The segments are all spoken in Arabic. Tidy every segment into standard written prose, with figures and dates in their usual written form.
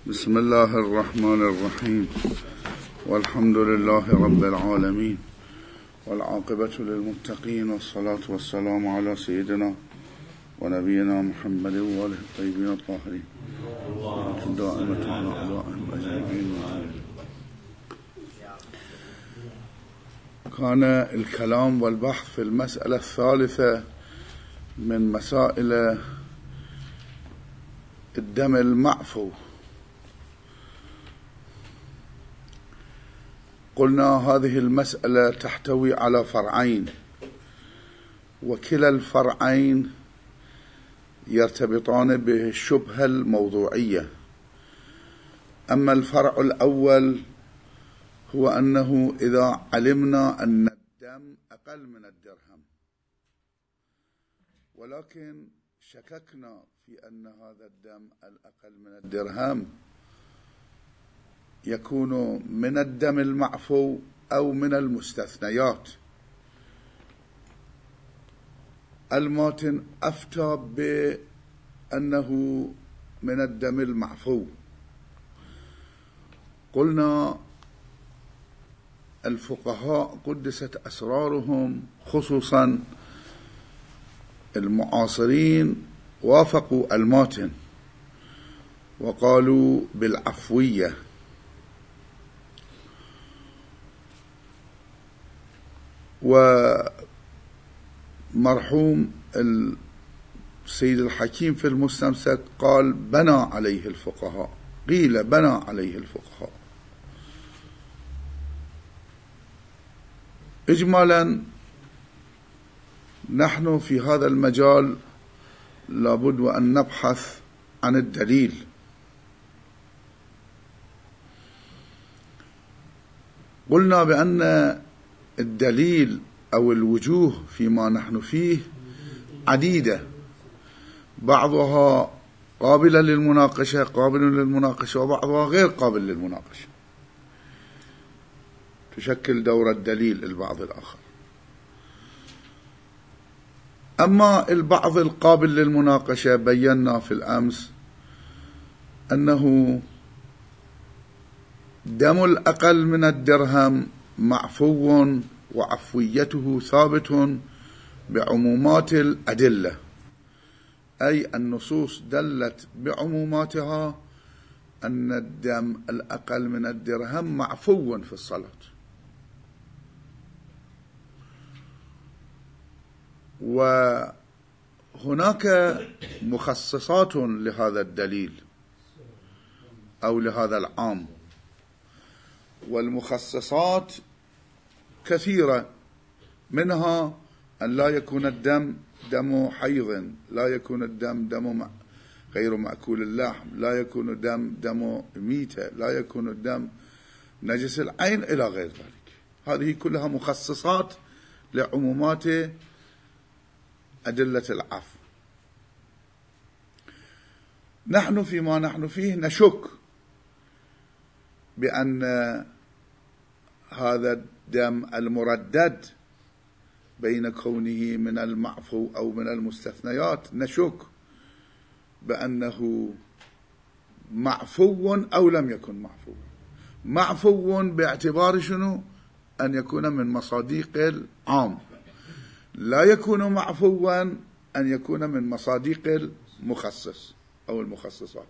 بسم الله الرحمن الرحيم والحمد لله رب العالمين والعاقبة للمتقين والصلاة والسلام على سيدنا ونبينا محمد وآله الطيبين الطاهرين الدائمة على أعدائهم أجمعين. كان الكلام والبحث في المسألة الثالثة من مسائل الدم المعفو. قلنا هذه المسألة تحتوي على فرعين، وكلا الفرعين يرتبطان بالشبهة الموضوعية. أما الفرع الأول هو أنه إذا علمنا أن الدم أقل من الدرهم ولكن شككنا في أن هذا الدم الأقل من الدرهم يكون من الدم المعفو أو من المستثنيات. الماتن أفتى بأنه من الدم المعفو. قلنا الفقهاء قدست أسرارهم خصوصا المعاصرين وافقوا الماتن وقالوا بالعفوية، ومرحوم السيد الحكيم في المستمسك قال بنى عليه الفقهاء، قيل بنى عليه الفقهاء. إجمالا نحن في هذا المجال لابد وأن نبحث عن الدليل. قلنا بأن الدليل أو الوجوه فيما نحن فيه عديدة، بعضها قابلة للمناقشة قابل للمناقشة وبعضها غير قابل للمناقشة، تشكل دور الدليل البعض الآخر. أما البعض القابل للمناقشة بينا في الأمس أنه دم الأقل من الدرهم معفو وعفويته ثابت بعمومات الأدلة، أي النصوص دلت بعموماتها أن الدم الأقل من الدرهم معفو في الصلاة. وهناك مخصصات لهذا الدليل أو لهذا العام، والمخصصات كثيرة، منها أن لا يكون الدم دم حيض، لا يكون الدم دم غير مأكول اللحم، لا يكون الدم دم ميتة، لا يكون الدم نجس العين إلى غير ذلك. هذه كلها مخصصات لعمومات أدلة العفو. نحن فيما نحن فيه نشك بأن هذا الدم المردد بين كونه من المعفو أو من المستثنيات، نشك بأنه معفو أو لم يكن معفو. معفو باعتبار شنو؟ أن يكون من مصاديق العام، لا يكون معفوا أن يكون من مصاديق المخصص أو المخصصات.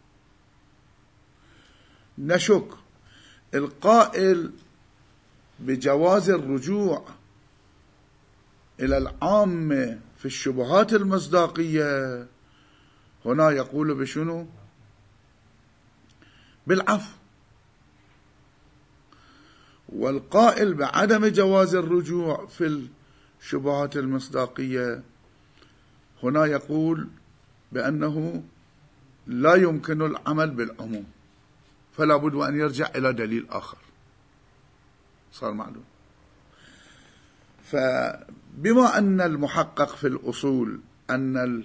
نشك. القائل بجواز الرجوع إلى العام في الشبهات المصداقية هنا يقول بشنو؟ بالعفو. والقائل بعدم جواز الرجوع في الشبهات المصداقية هنا يقول بأنه لا يمكن العمل بالعموم، فلا بد أن يرجع إلى دليل آخر. صار معلوم. فبما أن المحقق في الأصول أن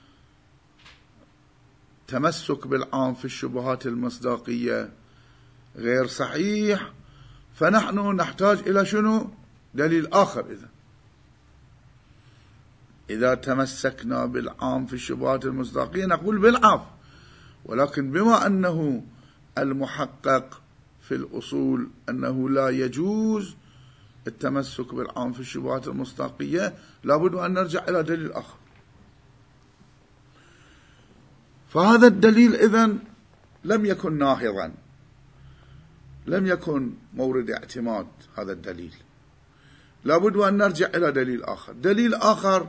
التمسك بالعام في الشبهات المصداقية غير صحيح، فنحن نحتاج إلى شنو؟ دليل آخر. إذا تمسكنا بالعام في الشبهات المصداقية نقول بالعفو، ولكن بما أنه المحقق في الأصول أنه لا يجوز التمسك بالعام في الشبهات المصداقية، لابد أن نرجع إلى دليل آخر. فهذا الدليل إذن لم يكن ناهضا، لم يكن مورد اعتماد. هذا الدليل لابد أن نرجع إلى دليل آخر. دليل آخر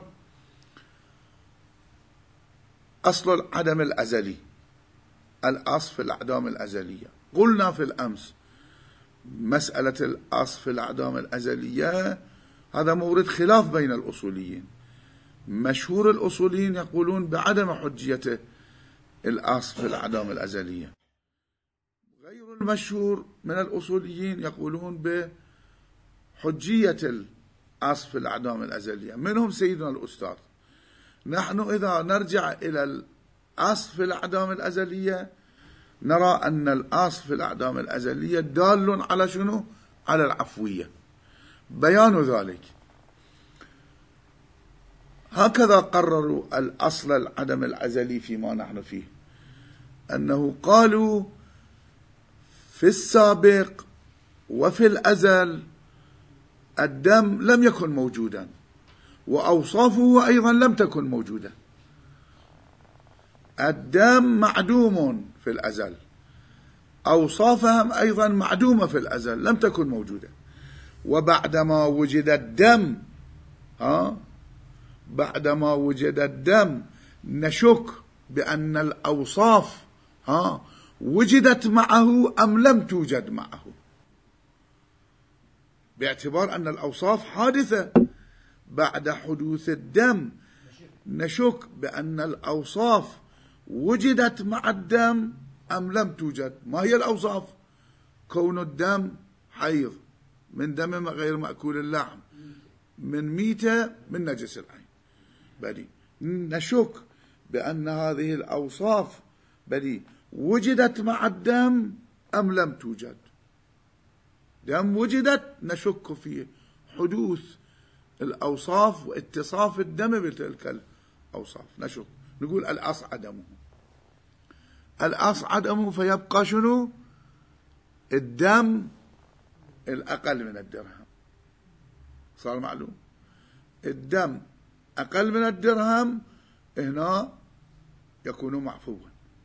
أصل العدم الأزلي، الأصل في الأعدام الأزلية. قلنا في الأمس مسألة الأصل في الأعدام الأزلية هذا مورد خلاف بين الأصوليين. مشهور الأصوليين يقولون بعدم حجية الأصل في الأعدام الأزلية، غير المشهور من الأصوليين يقولون بحجية الأصل في الأعدام الأزلية، منهم سيدنا الأستاذ. نحن إذا نرجع إلى الأصل في الأعدام الأزلية نرى أن الأصل في الأعدام الأزلية دال على شنو؟ على العفوية. بيان ذلك هكذا قرروا الأصل العدم الأزلي فيما نحن فيه، أنه قالوا في السابق وفي الأزل الدم لم يكن موجودا، وأوصافه أيضا لم تكن موجودة. الدم معدوم في الأزل، أوصافهم أيضا معدومة في الأزل لم تكن موجودة. وبعدما وجد الدم بعدما وجد الدم نشك بأن الأوصاف وجدت معه أم لم توجد معه، باعتبار أن الأوصاف حادثة. بعد حدوث الدم نشك بأن الأوصاف وجدت مع الدم أم لم توجد. ما هي الأوصاف؟ كون الدم حيض، من دم غير مأكول اللحم، من ميتة، من نجس العين. بلي نشك بأن هذه الأوصاف بلي وجدت مع الدم أم لم توجد. دم وجدت نشك في حدوث الأوصاف واتصاف الدم بتلك الأوصاف، نشك. نقول الأصل عدمه، الأصل عدمه، فيبقى شنو؟ الدم الأقل من الدرهم. صار معلوم؟ الدم أقل من الدرهم هنا يكون معفوا.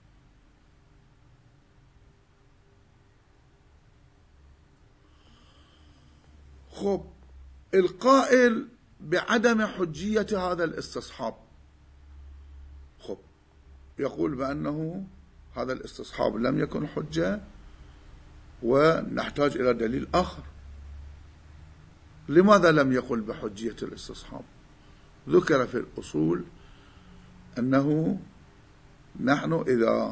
خب القائل بعدم حجية هذا الاستصحاب، خب يقول بأنه هذا الاستصحاب لم يكن حجة ونحتاج إلى دليل آخر. لماذا لم يقل بحجية الاستصحاب؟ ذكر في الأصول أنه نحن إذا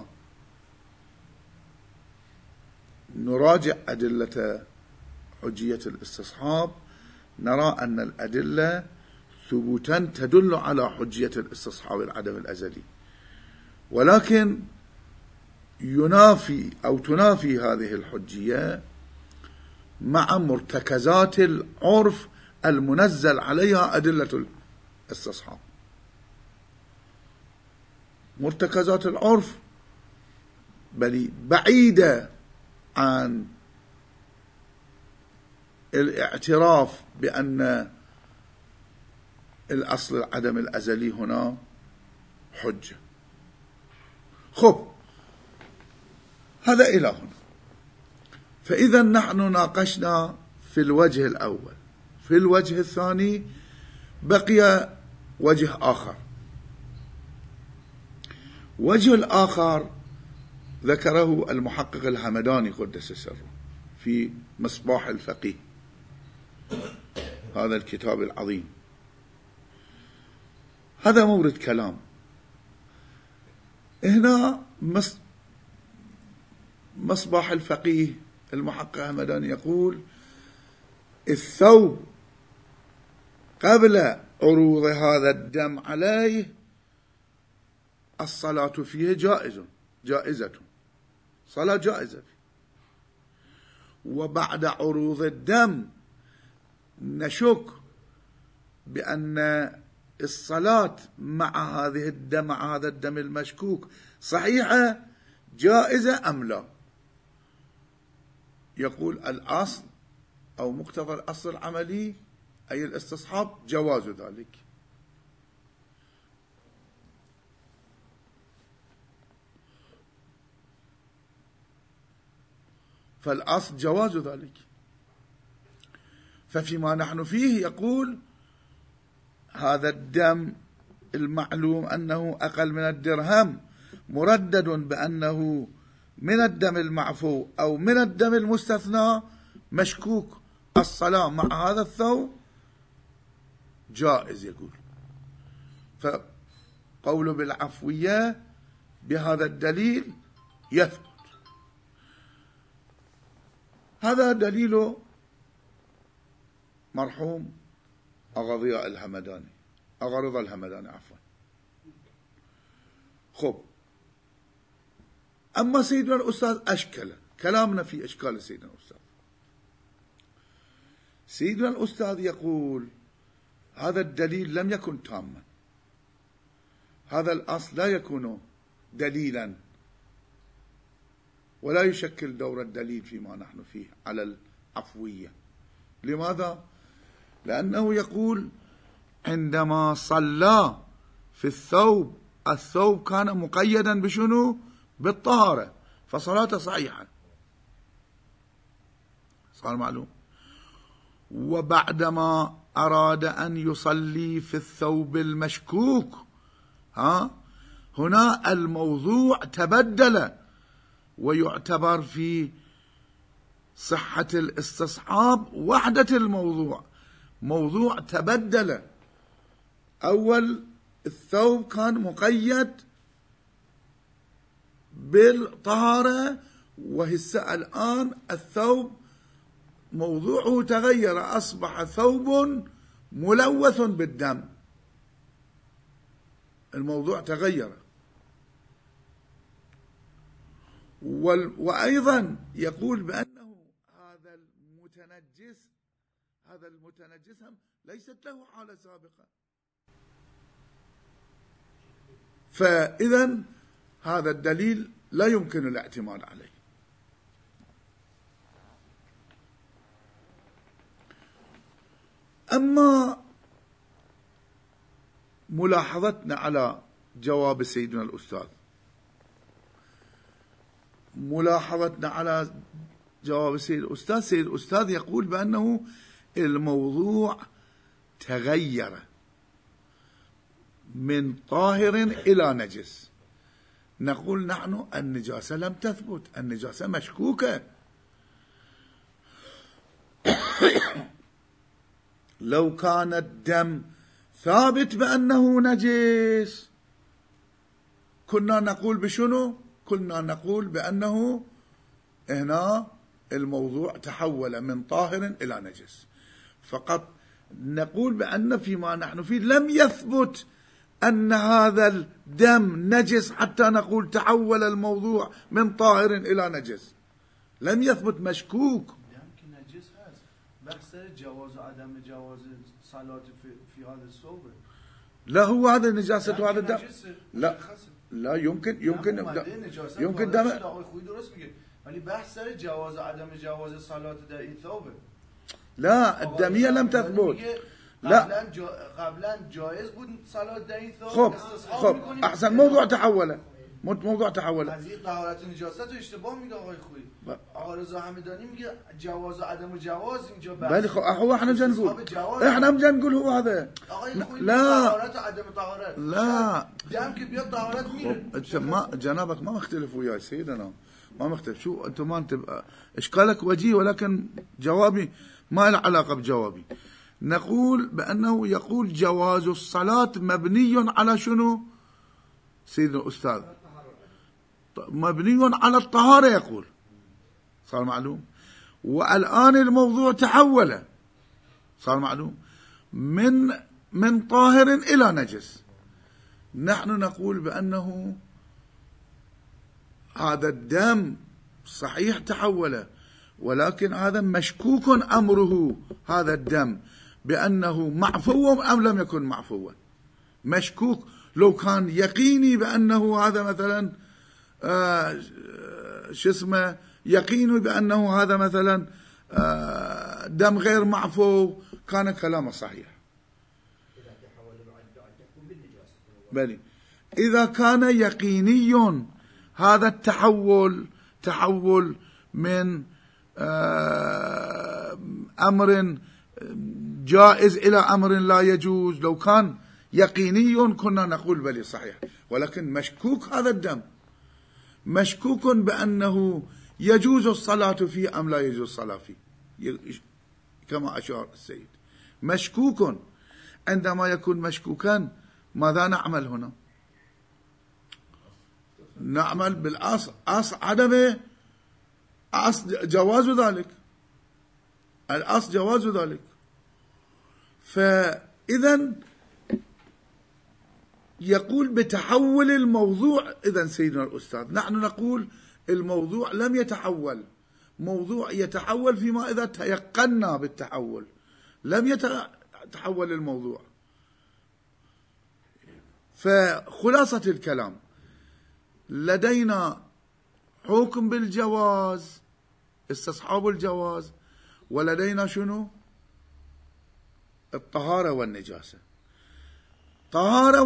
نراجع أدلة حجية الاستصحاب نرى أن الأدلة ثبوتا تدل على حجية الاستصحاب العدم الأزلي، ولكن ينافي أو تنافي هذه الحجية مع مرتكزات العرف المنزل عليها أدلة الاستصحاب. مرتكزات العرف بل بعيدة عن الاعتراف بأن الأصل العدم الأزلي هنا حجة. خب هذا إلى هنا. فإذا نحن ناقشنا في الوجه الأول. في الوجه الثاني بقي وجه آخر. وجه الآخر ذكره المحقق الهمداني قدس سره في مصباح الفقيه، هذا الكتاب العظيم. هذا مورد كلام. هنا مصباح الفقيه المحقق الهمداني يقول الثوب قبل عروض هذا الدم عليه الصلاة فيه جائزة، صلاة جائزة. وبعد عروض الدم نشك بأن الصلاة مع هذا الدم المشكوك صحيحة جائزة أم لا. يقول الأصل أو مقتضى الأصل العملي أي الاستصحاب جواز ذلك. فالأصل جواز ذلك. ففيما نحن فيه يقول هذا الدم المعلوم أنه أقل من الدرهم مردد بأنه من الدم المعفو أو من الدم المستثنى مشكوك، الصلاة مع هذا الثوب جائز. يقول فقوله بالعفوية بهذا الدليل يثبت. هذا دليل مرحوم أغا ضياء الهمداني، أغا رضا الهمداني عفوا. خب، أما سيدنا الأستاذ أشكل كلامنا في إشكال سيدنا الأستاذ. سيدنا الأستاذ يقول هذا الدليل لم يكن تاما، هذا الأصل لا يكون دليلا ولا يشكل دور الدليل فيما نحن فيه على العفوية. لماذا؟ لأنه يقول عندما صلى في الثوب، الثوب كان مقيدا بشنو؟ بالطهارة، فصلاته صحيحة، صار معلوم. وبعدما أراد أن يصلي في الثوب المشكوك هنا الموضوع تبدل، ويعتبر في صحة الاستصحاب وحدة الموضوع، موضوع تبدل. أول الثوب كان مقيد بالطهارة، وهسه الآن الثوب موضوعه تغير، أصبح ثوب ملوث بالدم، الموضوع تغير. وأيضا يقول بأنه هذا المتنجس ليست له حالة سابقة، فإذا هذا الدليل لا يمكن الاعتماد عليه. أما ملاحظتنا على جواب سيدنا الأستاذ، ملاحظتنا على جواب سيد الأستاذ يقول بأنه الموضوع تغير من طاهر إلى نجس. نقول نحن النجاسة لم تثبت، النجاسة مشكوكة. لو كان الدم ثابت بأنه نجس كنا نقول بشنو؟ كنا نقول بأنه هنا الموضوع تحول من طاهر إلى نجس. فقط نقول بأن فيما نحن فيه لم يثبت أن هذا الدم نجس حتى نقول تحول الموضوع من طاهر إلى نجس، لم يثبت، مشكوك. يمكن نجس هذا بحث جواز وعدم جواز صلاة في هذا الصوب. لا هو هذا نجاسة هذا الدم، لا يمكن دم. ولی بحث سر جواز عدم جواز صلاة در این ثوبه. لا الدمية لم تثبت. لا قبلا جایز بود صلاة در این ثوب. خب احسن، موضوع تحوله. قضیه طهارت و نجاست رو اشتباه میگه آقای خویی. آقا رضا همدانی میگه جواز و عدم جواز اینجا بحث. بله خب هو احنا نقول هو هذا. آقای خویی طهارت و عدم طهارت. لا دم که بیاد طهارت میره. انت ما جنابك ما مختلف وياي سيدنا، ما مختلف. شو انت ما انت اشكالك وجيه، ولكن جوابي ما له علاقة بجوابي. نقول بأنه يقول جواز الصلاة مبني على شنو سيدنا الأستاذ؟ مبني على الطهارة يقول، صار معلوم. والآن الموضوع تحول، صار معلوم، من طاهر إلى نجس. نحن نقول بأنه هذا الدم صحيح تحول، ولكن هذا مشكوك أمره، هذا الدم بأنه معفو أم لم يكن معفوا، مشكوك. لو كان يقيني بأنه هذا مثلا يقين بأنه هذا مثلا دم غير معفو، كان كلامه صحيح. بل إذا كان يقيني هذا التحول تحول من أمر جائز إلى أمر لا يجوز، لو كان يقيني كنا نقول بلي صحيح، ولكن مشكوك هذا الدم، مشكوك بأنه يجوز الصلاة فيه أم لا يجوز الصلاة فيه، كما أشار السيد. مشكوك، عندما يكون مشكوكا ماذا نعمل هنا؟ نعمل بالأصل، أصل عدمه، أصل جواز ذلك، الأصل جواز ذلك. فإذا يقول بتحول الموضوع. إذا سيدنا الأستاذ نحن نقول الموضوع لم يتحول، موضوع يتحول فيما إذا تيقنا بالتحول، لم يتحول الموضوع. فخلاصة الكلام، لدينا حكم بالجواز، استصحاب الجواز، ولدينا شنو؟ الطهارة والنجاسة. طهارة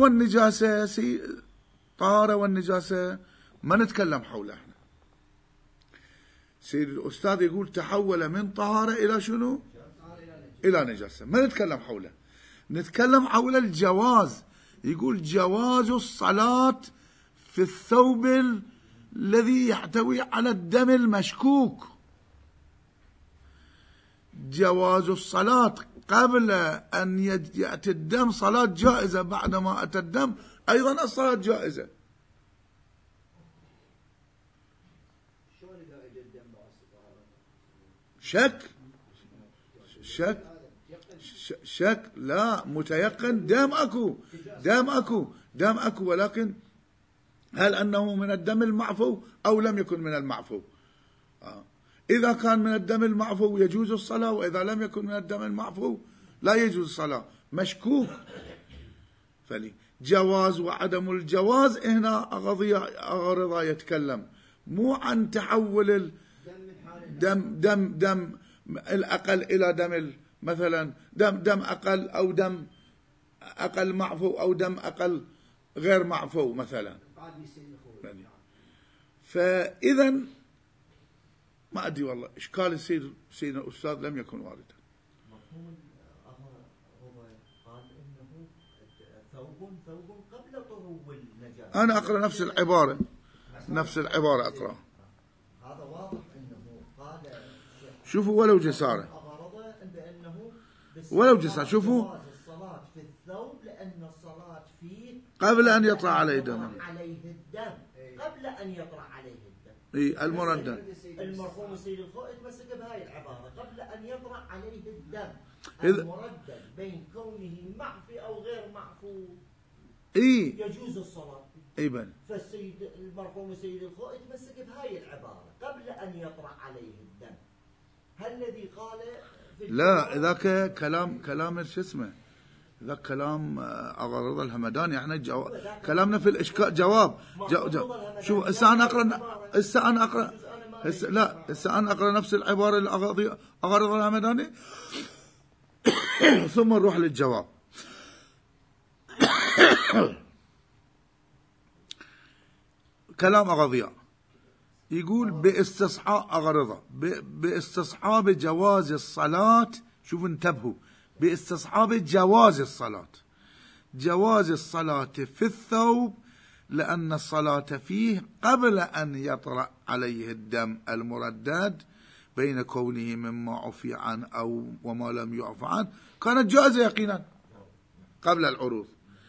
والنجاسة ما نتكلم حولها احنا. سيد الأستاذ يقول تحول من طهارة إلى شنو؟ إلى نجاسة، ما نتكلم حوله، نتكلم حول الجواز. يقول جواز الصلاة في الثوب الذي يحتوي على الدم المشكوك. جواز الصلاة قبل أن يأتي الدم صلاة جائزة، بعدما أتى الدم أيضا الصلاة جائزة. شك لا، متيقن، دم أكو، ولكن هل أنه من الدم المعفو أو لم يكن من المعفو؟ إذا كان من الدم المعفو يجوز الصلاة، وإذا لم يكن من الدم المعفو لا يجوز الصلاة. مشكوك. فلي جواز وعدم الجواز هنا أغرض يتكلم، مو عن تحول دم الأقل إلى دم مثلا دم أقل أو دم أقل معفو أو دم أقل غير معفو مثلا. فإذا ما أدري والله إشكال سيدنا الأستاذ لم يكن واردا. هو قال إنه ثوب قبل طهو النجاسة. أنا أقرأ نفس العبارة أقرأ. هذا واضح إنه قال. شوفوا ولو جسارة، شوفوا الصلاة في الثوب لأن الصلاة فيه قبل أن يطلع عليه الدم، قبل أن يطلع عليه الدم. المردد. المرحوم سيد الخوئي تمسك بهاي العبارة، قبل أن يطلع عليه الدم، المردد بين كونه معفي أو غير معفو يجوز الصلاة فيه. فالسيد المرحوم سيد الخوئي تمسك بهاي العبارة، قبل أن يطلع عليه الدم. هل الذي قال لا، ذاك كلام شو اسمه، ذاك كلام أغرض الهمداني. احنا كلامنا في الإشكال جواب. شوف هسه أنا أقرأ نفس العبارة أغرض الهمداني ثم نروح للجواب. كلام أغضياء يقول باستصحاب جواز الصلاة. شوفوا انتبهوا، باستصحاب جواز الصلاة في الثوب لأن الصلاة فيه قبل أن يطرأ عليه الدم المردد بين كونه مما عفي عنه أو وما لم يعفى عنه كانت جائزة يقينا قبل العروض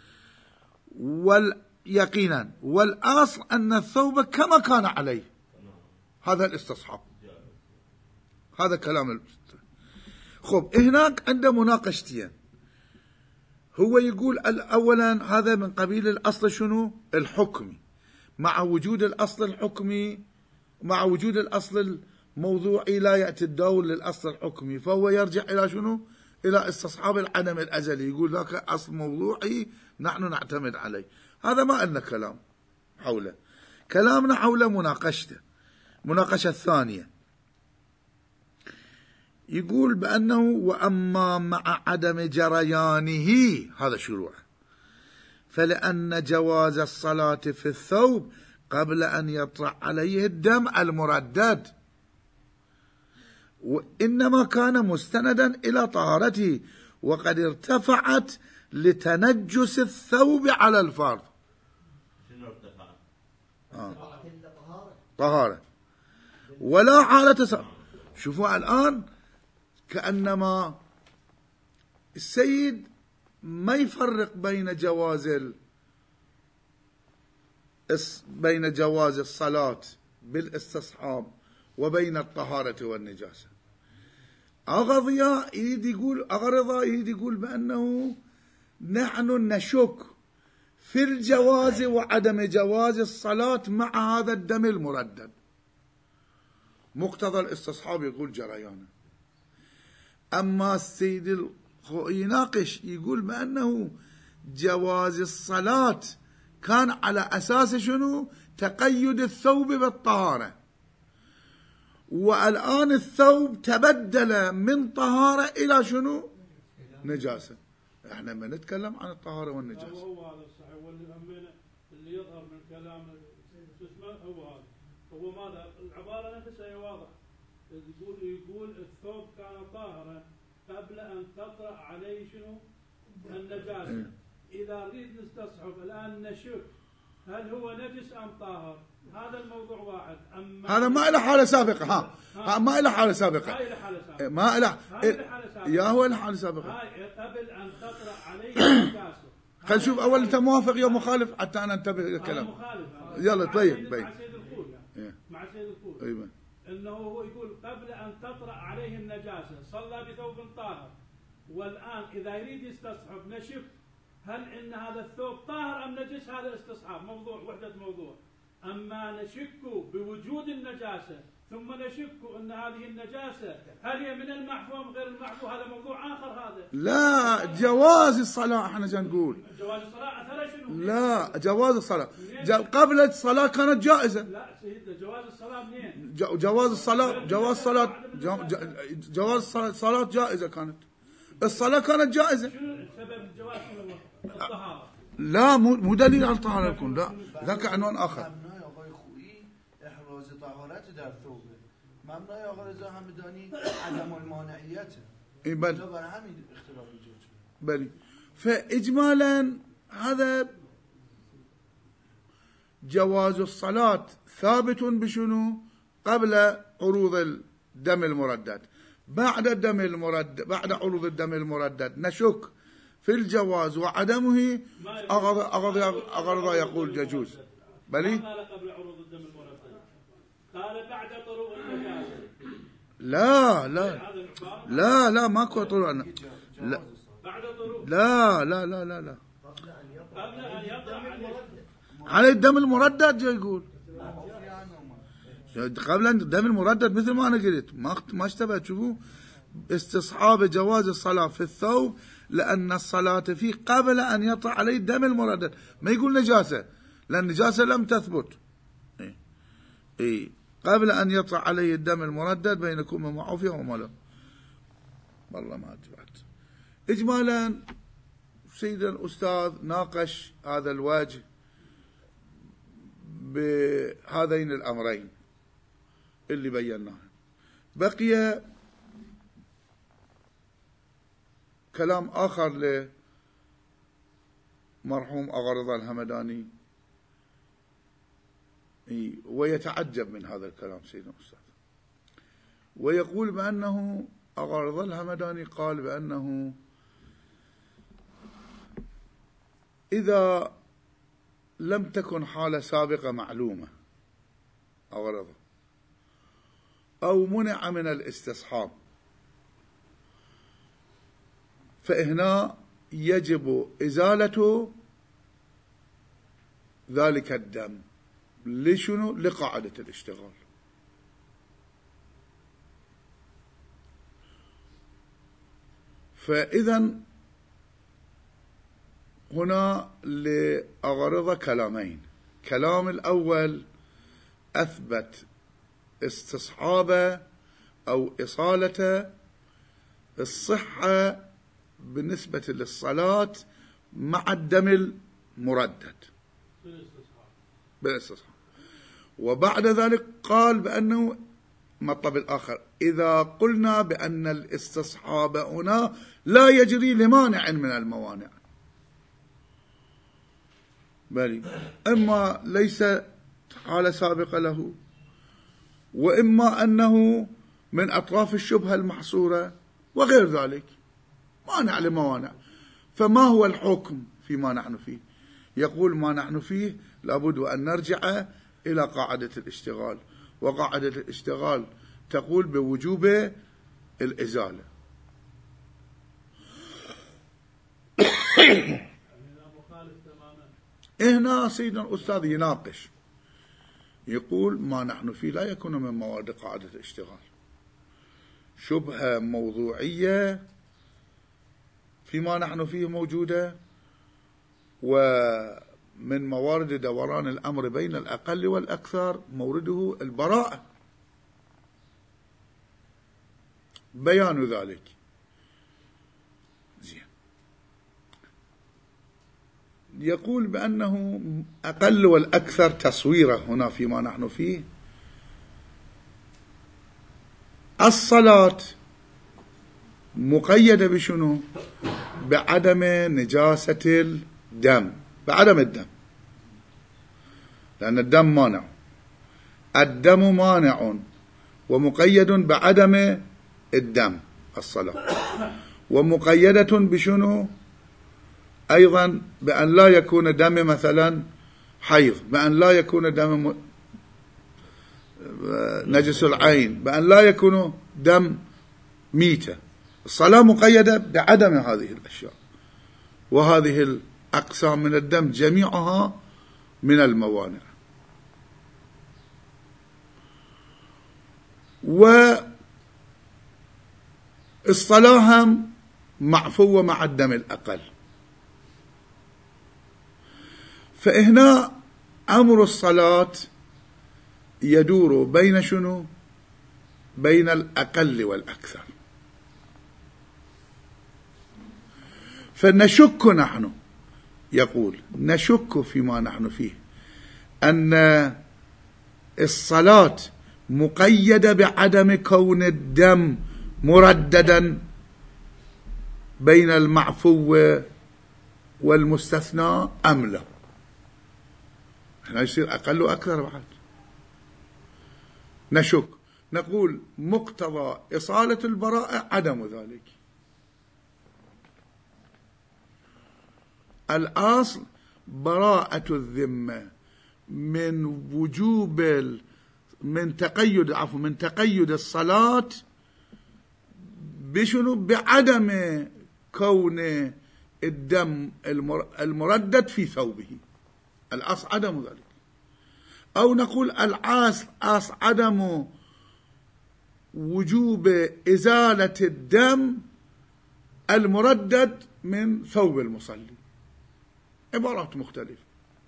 يقينا، والأصل أن الثوب كما كان عليه. هذا الاستصحاب، هذا كلام خب. هناك عنده مناقشتين. هو يقول أولا هذا من قبيل الأصل شنو؟ الحكمي، مع وجود الأصل الحكمي، مع وجود الأصل الموضوعي لا يأتي الدور للأصل الحكمي، فهو يرجع إلى شنو؟ إلى استصحاب العدم الأزلي. يقول ذاك أصل موضوعي نحن نعتمد عليه. هذا ما عندنا كلام حوله، كلامنا حول مناقشته. المناقشة الثانية يقول بأنه وأما مع عدم جريانه هذا شروع، فلأن جواز الصلاة في الثوب قبل أن يطرأ عليه الدم المردد وإنما كان مستندا إلى طهارته، وقد ارتفعت لتنجس الثوب على الفرض. طهارة ولا حالة شوفوا الآن كأنما السيد ما يفرق بين جواز الصلاة بالاستصحاب وبين الطهارة والنجاسة. أغرضا يريد يقول بأنه نحن نشك في الجواز وعدم جواز الصلاة مع هذا الدم المردد. مقتضى الاستصحاب يقول جريانه. أما السيد يناقش يقول بأنه جواز الصلاة كان على أساس شنو؟ تقيد الثوب بالطهارة، والآن الثوب تبدل من طهارة إلى شنو؟ نجاسة. احنا ما نتكلم عن الطهارة والنجاسة. هو هذا الصحيح اللي يظهر من كلام هو ماذا؟ العبارة نفسها هي واضحة. يقول الثوب كان طاهرا قبل أن تطرأ عليه شنو؟ النجاسة. إذا نريد نستصحب الآن نشك هل هو نجس أم طاهر؟ هذا الموضوع واحد. هذا ما له حالة سابقة. ما له حالة سابقة. ما له يا هو له حالة سابقة. قبل أن تطرأ عليه النجاسة. خل نشوف أول أنت موافق يا مخالف حتى أنا انتبه للكلام. يلا طيب. مع سيد الخوي. أيوة. إنه هو يقول قبل أن تطرأ عليه النجاسة صلى بثوب طاهر، والآن إذا يريد يستصحب نشك هل إن هذا الثوب طاهر أم نجس؟ هذا استصحاب موضوع وحدة موضوع. أما نشك بوجود النجاسة ثم نشك أن هذه النجاسة هل هي من المعفو أم غير المعفو، هذا موضوع آخر. هذا لا جواز الصلاة احنا جا نقول جواز الصلاة أثر شنو؟ لا جواز الصلاة قبل الصلاة كانت جائزة. لا سيدنا جواز الصلاة منين؟ جواز الصلاة جائزة كانت. الصلاة كانت جائزة. شنو سبب الجواز؟ شنو؟ الطهارة. لا مو دليل على الطهارة يكون. لا ذاك عنوان آخر. احراز طهارت در ثوب ممنوع آقا رضا همدانی عدم المانعیت. بل برای همین اختلاف ایجاد شد. بله. فإجمالا هذا جواز الصلاة ثابت بشنو؟ قبل عروض الدم المردد. بعد عروض الدم المردد نشك في الجواز وعدمه. أغرض يقول يجوز. بلي قبل عروض الدم المردد قال بعد طلوع النجاسة. لا ماكو طلوع. لا بعد طلوع. لا قبل أن يطلع على الدم المردد جاي يقول قبل الدم المردد مثل ما أنا قلت ما اشتبهت. شوفوا استصحاب جواز الصلاة في الثوب لأن الصلاة فيه قبل أن يطلع عليه الدم المردد. ما يقول نجاسة لأن النجاسة لم تثبت. قبل أن يطلع عليه الدم المردد بينكم ومعافية وماله. والله ما أتبعت. إجمالا سيدنا الأستاذ ناقش هذا الوجه بهذين الأمرين اللي بيناه. بقي كلام آخر لمرحوم أغا رضا الهمداني ويتعجب من هذا الكلام سيدنا الأستاذ، ويقول بأنه أغا رضا الهمداني قال بأنه إذا لم تكن حالة سابقة معلومة أغا رضا أو منع من الاستصحاب فهنا يجب إزالة ذلك الدم. لشنو؟ لقاعدة الاشتغال. فإذا هنا لأغرض كلامين. كلام الأول أثبت استصحاب أو إصالة الصحة بالنسبة للصلاة مع الدم المردد بالاستصحاب. وبعد ذلك قال بأنه مطلب الآخر إذا قلنا بأن الاستصحاب هنا لا يجري لمانع من الموانع، بل إما ليس حالة سابقة له، وإما أنه من أطراف الشبهة المحصورة وغير ذلك، مانع لموانع. فما هو الحكم فيما نحن فيه؟ يقول ما نحن فيه لابد أن نرجع إلى قاعدة الاشتغال، وقاعدة الاشتغال تقول بوجوب الإزالة. هنا سيدنا الأستاذ يناقش، يقول ما نحن فيه لا يكون من موارد قاعدة الاشتغال، شبهة موضوعية فيما نحن فيه موجودة، ومن موارد دوران الأمر بين الأقل والأكثر مورده البراءة، بيان ذلك. زين. يقول بأنه أقل والأكثر تصويره هنا فيما نحن فيه الصلاة مقيدة بشنو؟ بعدم نجاسة الدم، بعدم الدم، لأن الدم مانع، الدم مانع ومقيد بعدم الدم الصلاة، ومقيدة بشنو أيضا؟ بأن لا يكون دم مثلا حيض، بأن لا يكون دم نجس العين، بأن لا يكون دم ميتة. الصلاة مقيدة بعدم هذه الأشياء، وهذه الأقسام من الدم جميعها من الموانع. والصلاة هم معفوة مع الدم الأقل. فهنا أمر الصلاة يدور بين شنو؟ بين الأقل والأكثر. فنشك نحن، يقول نشك فيما نحن فيه أن الصلاة مقيدة بعدم كون الدم مرددا بين المعفو والمستثنى أم لا. هنا يصير أقل وأكثر بعد. نشك، نقول مقتضى إصالة البراءة عدم ذلك. الأصل براءة الذمة من وجوب من تقيد الصلاة بشنو؟ بعدم كون الدم المردد في ثوبه. الأصل عدم ذلك. أو نقول الأصل عدم وجوب إزالة الدم المردد من ثوب المصلي. عبارات مختلفة.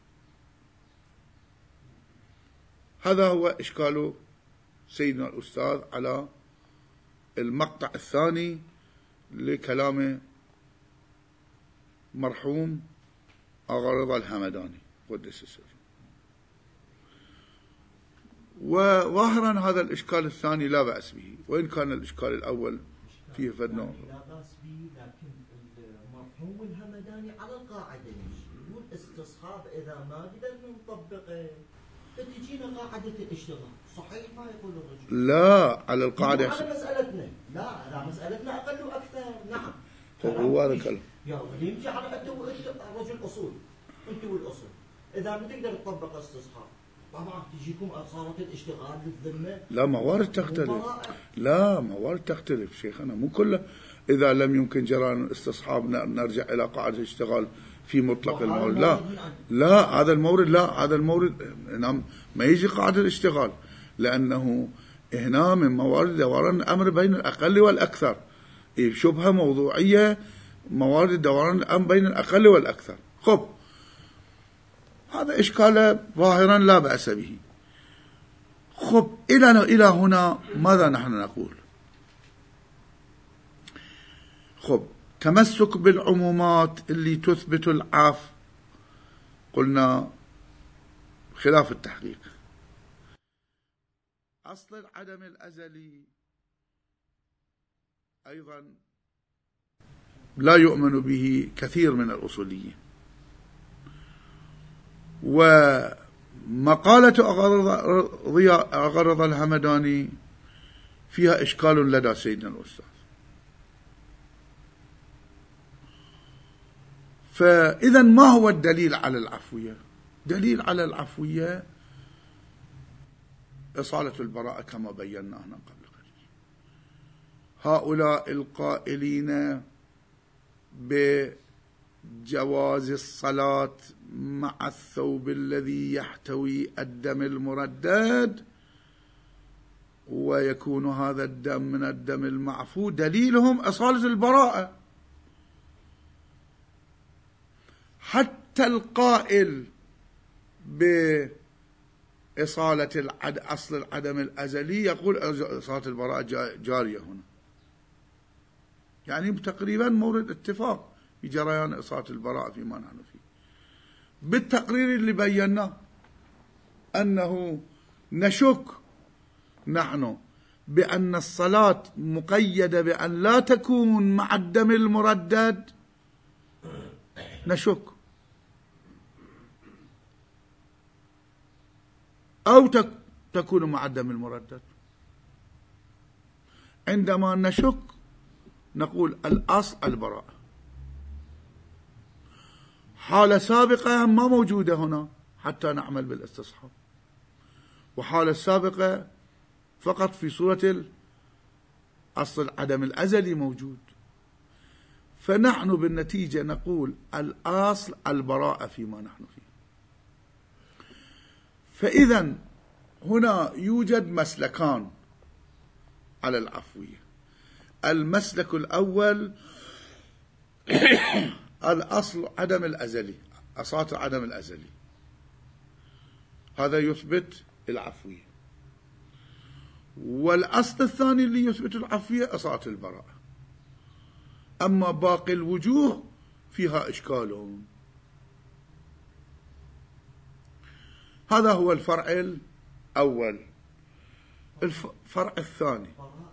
هذا هو إشكال سيدنا الأستاذ على المقطع الثاني لكلام مرحوم آغا رضا الهمداني قدس سره. وظاهرا هذا الإشكال الثاني لا بأس به، وإن كان الإشكال الأول فيه فدنه. لا بأس به، لكن المرحوم الهمداني على القاعدة يقول استصحاب إذا ما قدرنا نطبقه فتجينا قاعدة الاشتغال. صحيح ما يقول الرجل؟ لا، على القاعدة على مسألتنا، لا على مسألتنا أقل وأكثر. نعم هو هذا الكلام. يا يمشي على أنت رجل أصول، أنت والأصول. إذا ما تقدر تطبق استصحاب طبعا تجيكم صارت الاشتغال للذمة. لا، موارد تختلف. لا، موارد تختلف شيخنا، مو كله. إذا لم يمكن جران استصحاب نرجع إلى قاعدة الاشتغال في مطلق المورد. لا لا، هذا المورد لا، هذا المورد ما يجي قاعدة الاشتغال، لأنه هنا من موارد دوران الأمر بين الأقل والأكثر. شبهة موضوعية، موارد دوران الأمر بين الأقل والأكثر. خب هذا إشكال ظاهرا لا بأس به. خب إلى هنا ماذا نحن نقول؟ خب تمسك بالعمومات اللي تثبت العفو قلنا خلاف التحقيق. أصل العدم الأزلي أيضا لا يؤمن به كثير من الأصوليين، ومقالة أغرض الهمداني فيها إشكال لدى سيدنا الأستاذ. فإذا ما هو الدليل على العفوية؟ دليل على العفوية إصالة البراءة كما بينا هنا قبل قليل. هؤلاء القائلين بجواز الصلاة مع الثوب الذي يحتوي الدم المردد ويكون هذا الدم من الدم المعفو، دليلهم إصالة البراءة. حتى القائل بإصالة أصل العدم الأزلي يقول إصالة البراءة جارية هنا، يعني تقريبا مورد اتفاق في جريان إصالة البراءة فيما نحن فيه، بالتقرير اللي بيناه أنه نشك نحن بأن الصلاة مقيدة بأن لا تكون مع الدم المردد، نشك، أو تكون مع الدم المردد. عندما نشك نقول الأصل البراءة. حالة سابقة ما موجودة هنا حتى نعمل بالاستصحاب، وحالة سابقة فقط في صورة أصل العدم الأزلي موجود. فنحن بالنتيجة نقول الأصل البراءة فيما نحن فيه. فإذا هنا يوجد مسلكان على العفوية. المسلك الأول الأصل عدم الأزلي، أصالة العدم الأزلي، هذا يثبت العفوية. والأصل الثاني اللي يثبت العفوية أصالة البراءة. أما باقي الوجوه فيها إشكالهم. هذا هو الفرع الأول. الفرع الثاني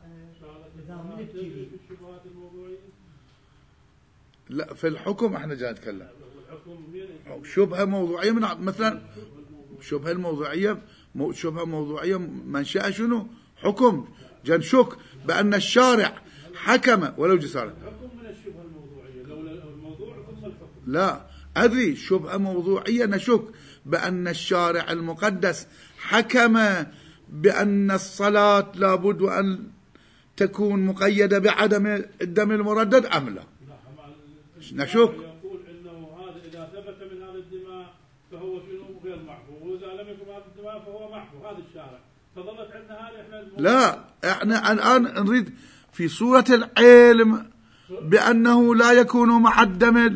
لا، في الحكم احنا جاي نتكلم شبهة موضوعية، مثلا شبهة موضوعية منشأة شنو؟ حكم جنشك بأن الشارع حكم ولو جسارة. الحكم من الشبهة الموضوعية، لولا الموضوع ثم الحكم. لا أدري، شبهة موضوعية نشك بأن الشارع المقدس حكم بأن الصلاة لابد أن تكون مقيدة بعدم الدم المردد أم لا؟ نشك. يقول إنه هذا إذا ثبت من هذا الدماء فهو شنو غير معفو، وإذا لم يكن هذا الدماء فهو معفو. هذا الشارع فظلت عندنا هذه إحنا لا، إحنا الآن نريد في صورة العلم بأنه لا يكون مع الدم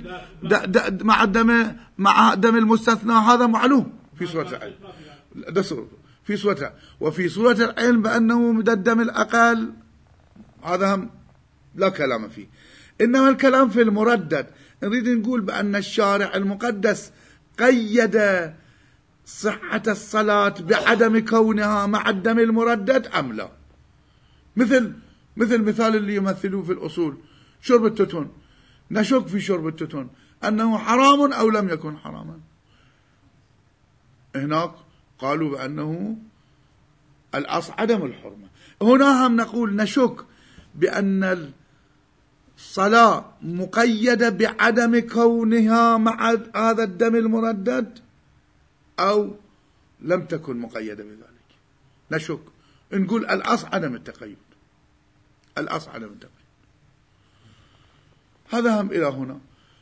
مع الدم المستثنى، هذا معلوم في صورة العلم. في صورة، وفي صورة العلم بأنه من الدم الأقل، هذا هم لا كلام فيه. إنما الكلام في المردد، نريد نقول بأن الشارع المقدس قيد صحة الصلاة بعدم كونها مع الدم المردد أم لا. مثل اللي يمثلوه في الأصول شرب التتن، نشك في شرب التتن أنه حرام أو لم يكن حراما. هناك قالوا بأنه الأصل عدم الحرمة. هنا هم نقول نشك بأن الصلاة مقيدة بعدم كونها مع هذا الدم المردد أو لم تكن مقيدة بذلك. نشك، نقول الأصل عدم التقيد، الأصل عدم التقيد. هذا هم إلى هنا.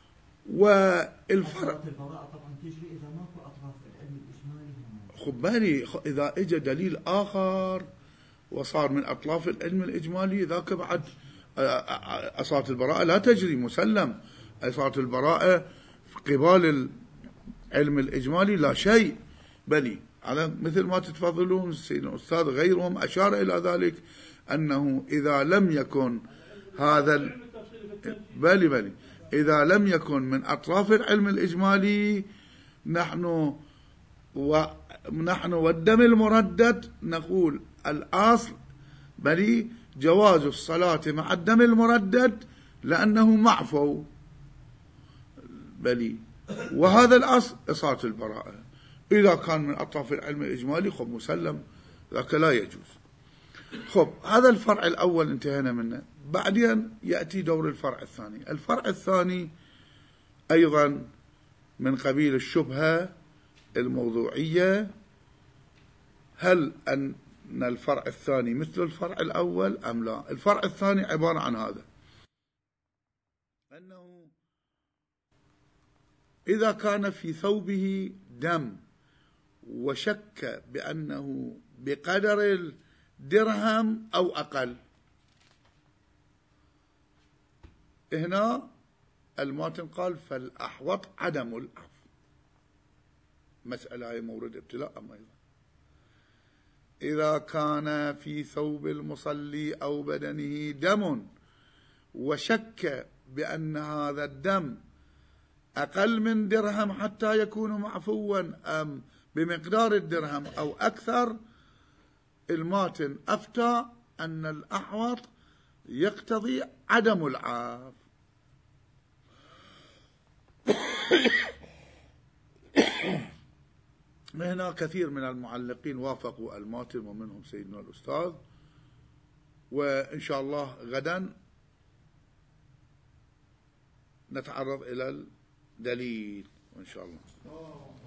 والفرق البراءة طبعا تجري إذا ماكو أطراف العلم الإجمالي. خب بالي إذا إجا دليل آخر وصار من أطراف العلم الإجمالي ذاك بعد أصالة البراءة لا تجري، مسلم. أصالة البراءة في قبال العلم الإجمالي لا شيء. بلي على مثل ما تتفضلون سيدنا الأستاذ غيرهم أشار إلى ذلك أنه إذا لم يكن هذا بلي إذا لم يكن من أطراف العلم الإجمالي نحن والدم المردد نقول الأصل بلي جواز الصلاة مع الدم المردد لأنه معفو بلي، وهذا الأصل إصالة البراءة. إذا كان من أطراف العلم الإجمالي خب مسلم ذاك لا يجوز. خب هذا الفرع الأول انتهينا منه. بعدين يأتي دور الفرع الثاني. الفرع الثاني أيضا من قبيل الشبهة الموضوعية، هل أن الفرع الثاني مثل الفرع الأول أم لا؟ الفرع الثاني عبارة عن هذا، أنه إذا كان في ثوبه دم وشك بأنه بقدر الدرهم أو أقل، هنا الماتن قال فالأحوط عدم العفو. مسألة هي مورد ابتلاء أيضا. إذا كان في ثوب المصلي أو بدنه دم وشك بأن هذا الدم أقل من درهم حتى يكون معفوا أم بمقدار الدرهم أو أكثر، الماتن أفتى أن الأحوط يقتضي عدم العفو. هنا كثير من المعلقين وافقوا الماتن ومنهم سيدنا الأستاذ، وإن شاء الله غدا نتعرض إلى الدليل إن شاء الله.